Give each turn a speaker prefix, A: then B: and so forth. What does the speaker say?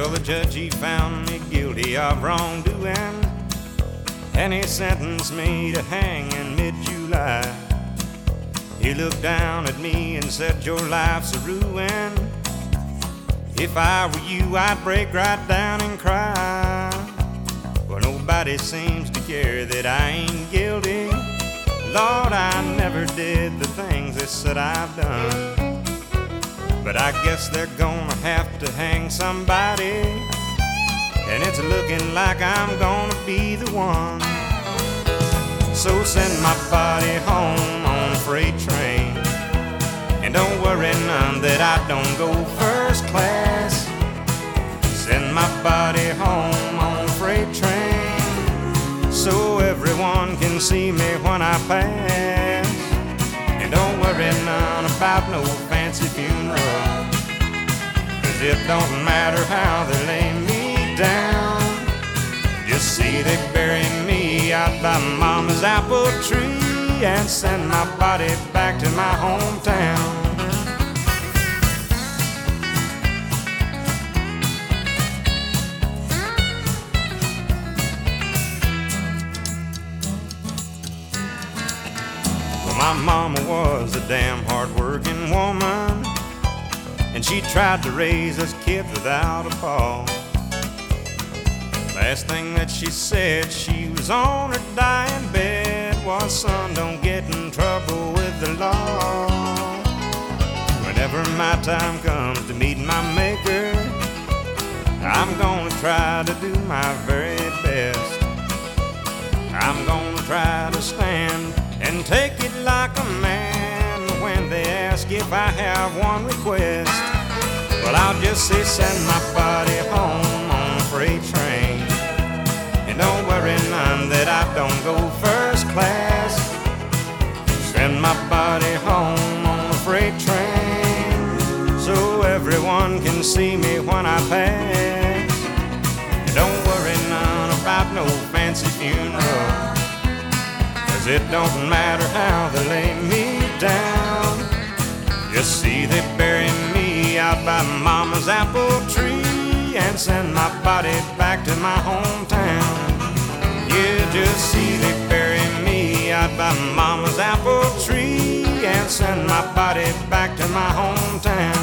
A: Well, the judge, he found me guilty of wrongdoing, and he sentenced me to hang in mid-July. He looked down at me and said, your life's a ruin. If I were you, I'd break right down and cry. Well, nobody seems to care that I ain't guilty. Lord, I never did the things they said I've done. But I guess they're gonna have to hang somebody, and it's looking like I'm gonna be the one. So send my body home on a freight train, and don't worry none that I don't go first class. Send my body home on a freight train, so everyone can see me when I pass. And don't worry none about no fancy funeral, 'cause it don't matter how they lay me down. Just see they bury me out by Mama's apple tree and send my body back to my hometown. My mama was a damn hard-working woman, and she tried to raise us kids without a fall. Last thing that she said, she was on her dying bed, was, son, don't get in trouble with the law. Whenever my time comes to meet my maker, I'm gonna try to do my very best. I'm gonna try to stand and take it like a man when they ask if I have one request. Well, I'll just say send my body home on a freight train, and don't worry none that I don't go first class. Send my body home on a freight train, so everyone can see me when I pass. And don't worry none about no fancy funeral, it don't matter how they lay me down. Just see they bury me out by Mama's apple tree and send my body back to my hometown. Yeah, just see they bury me out by Mama's apple tree and send my body back to my hometown.